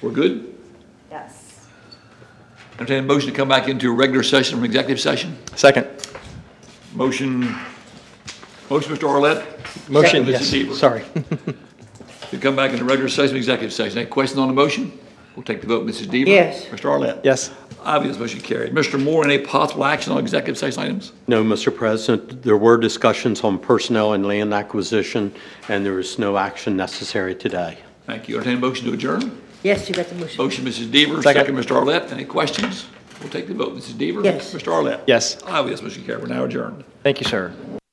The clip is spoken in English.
We're good? Yes. Entertain a motion to come back into a regular session from executive session. Second. Motion, Mr. Arlett? Motion, Second, yes, Mrs. Deaver. sorry. To come back into regular session, executive session. Any questions on the motion? We'll take the vote. Mrs. Deaver? Yes. Mr. Arlett? Yes. Obvious motion carried. Mr. Moore, any possible action on executive session items? No, Mr. President, there were discussions on personnel and land acquisition, and there is no action necessary today. Thank you. Entertain a motion to adjourn. Yes, you got the motion. Motion, Mrs. Deaver. Second. Mr. Arlett. Any questions? We'll take the vote. Mrs. Deaver? Yes. Mr. Arlett? Yes. Obvious motion carried. We're now adjourned. Thank you, sir.